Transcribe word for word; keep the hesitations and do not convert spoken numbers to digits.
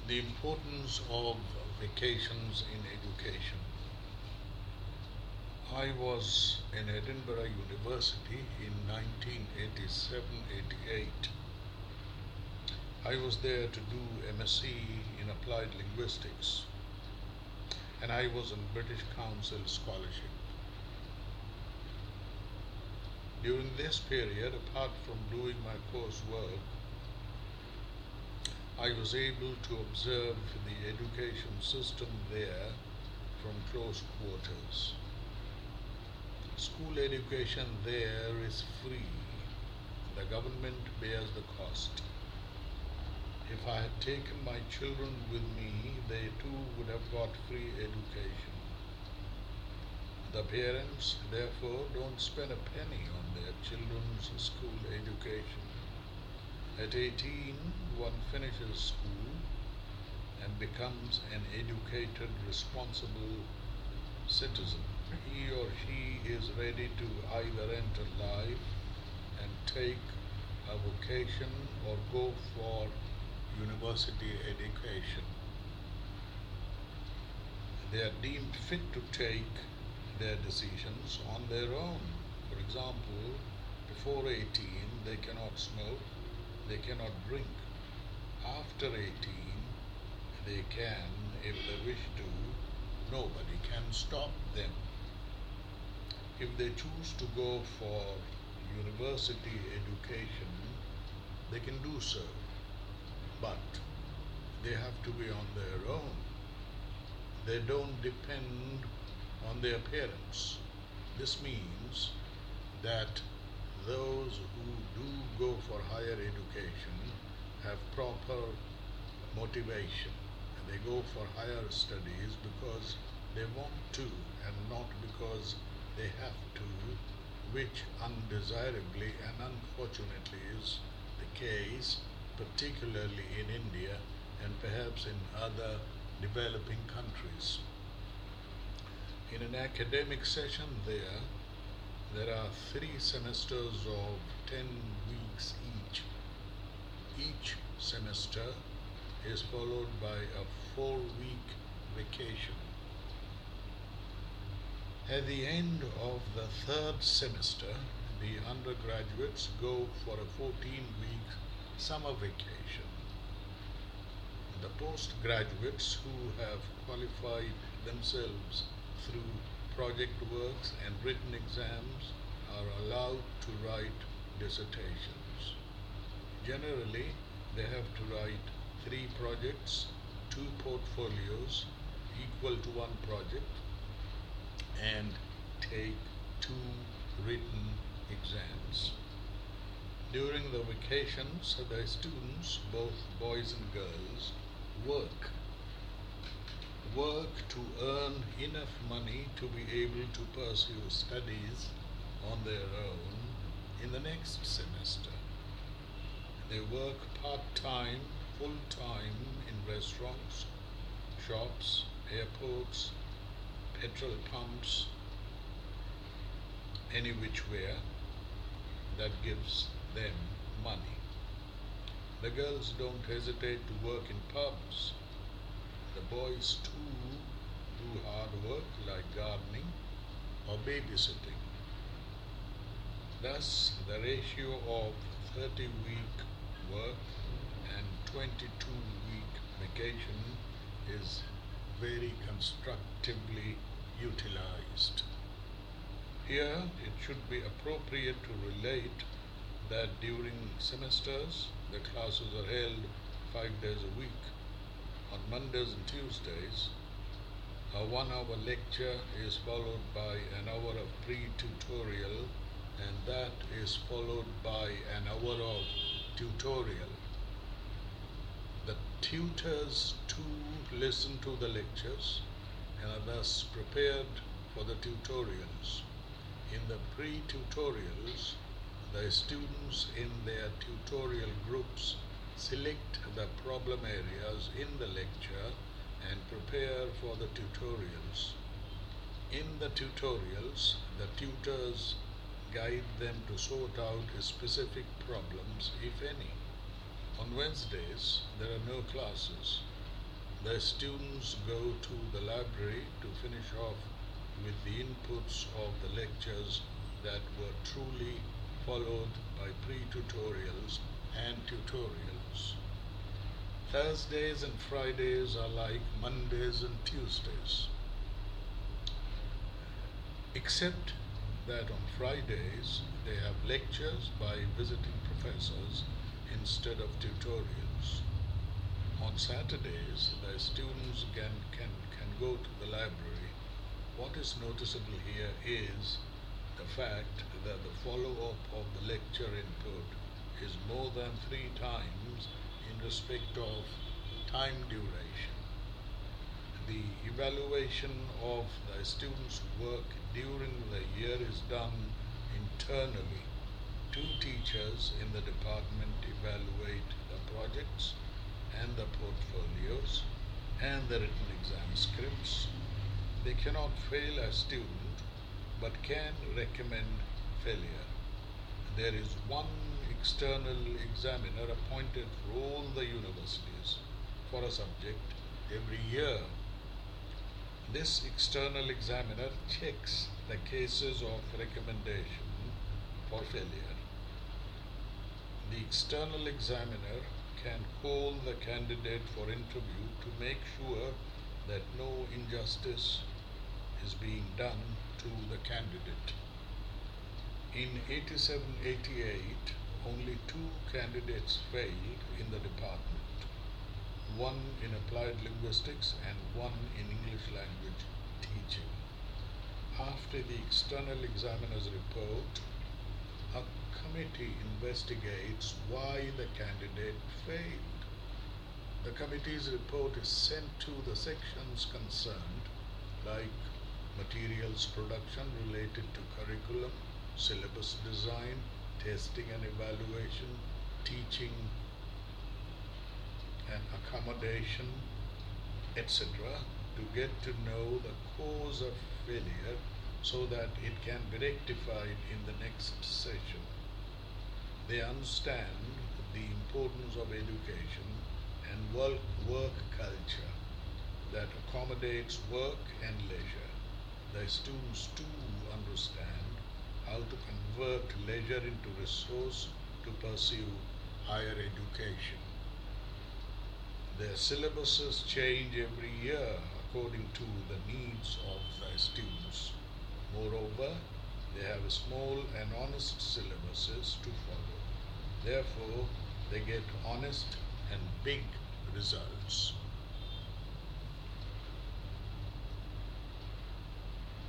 The importance of vacations in education. I was in Edinburgh University in nineteen eighty-seven eighty-eight. I was there to do M Sc in Applied Linguistics, and I was on British Council scholarship. During this period, apart from doing my coursework, I was able to observe the education system there from close quarters. School education there is free. The government bears the cost. If I had taken my children with me, they too would have got free education. The parents, therefore, don't spend a penny on their children's school education. At eighteen, one finishes school and becomes an educated, responsible citizen. He or she is ready to either enter life and take a vocation or go for university education. They are deemed fit to take their decisions on their own. For example, before eighteen, they cannot smoke, they cannot drink. After eighteen, they can, if they wish to. Nobody can stop them. If they choose to go for university education, they can do so, but they have to be on their own. They don't depend on their parents. This means that those who do go for higher education have proper motivation. They go for higher studies because they want to and not because they have to, which undesirably and unfortunately is the case, particularly in India and perhaps in other developing countries. In an academic session there, there are three semesters of ten weeks each. Each semester is followed by a four-week vacation. At the end of the third semester, the undergraduates go for a fourteen-week summer vacation. The postgraduates who have qualified themselves through project works and written exams are allowed to write dissertations. Generally, they have to write three projects, two portfolios equal to one project, and take two written exams. During the vacations, the students, both boys and girls, work. Work to earn enough money to be able to pursue studies on their own in the next semester. They work part-time, full-time in restaurants, shops, airports, petrol pumps, any which where that gives them money. The girls don't hesitate to work in pubs. The boys too do hard work like gardening or babysitting. Thus, the ratio of thirty-week work and twenty-two-week vacation is very constructively utilized. Here, it should be appropriate to relate that during semesters, the classes are held five days a week. On Mondays and Tuesdays, a one-hour lecture is followed by an hour of pre-tutorial, and that is followed by an hour of tutorial. The tutors too listen to the lectures and are thus prepared for the tutorials. In the pre-tutorials, the students in their tutorial groups select the problem areas in the lecture and prepare for the tutorials. In the tutorials, the tutors guide them to sort out specific problems, if any. On Wednesdays, there are no classes. The students go to the library to finish off with the inputs of the lectures that were truly followed by pre-tutorials and tutorials. Thursdays and Fridays are like Mondays and Tuesdays, except that on Fridays they have lectures by visiting professors instead of tutorials. On Saturdays, the students can, can, can go to the library. What is noticeable here is the fact that the follow-up of the lecture input is more than three times in respect of time duration. The evaluation of the students' work during the year is done internally. Two teachers in the department evaluate the projects and the portfolios and the written exam scripts. They cannot fail a student but can recommend failure. There is one external examiner appointed for all the universities for a subject every year. This external examiner checks the cases of recommendation for failure. The external examiner can call the candidate for interview to make sure that no injustice is being done to the candidate. In eighty-seven eighty-eight, only two candidates failed in the department, one in applied linguistics and one in English language teaching. After the external examiner's report, a committee investigates why the candidate failed. The committee's report is sent to the sections concerned, like materials production related to curriculum, syllabus design, testing and evaluation, teaching and accommodation, et cetera, to get to know the cause of failure so that it can be rectified in the next session. They understand the importance of education and work, work culture that accommodates work and leisure. The students too understand how to convert leisure into resource to pursue higher education. Their syllabuses change every year according to the needs of the students. Moreover, they have small and honest syllabuses to follow. Therefore, they get honest and big results.